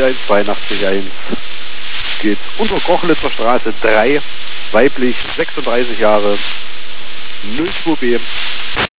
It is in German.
81 geht unter Kochlitzer Straße 3, weiblich, 36 Jahre, 02B.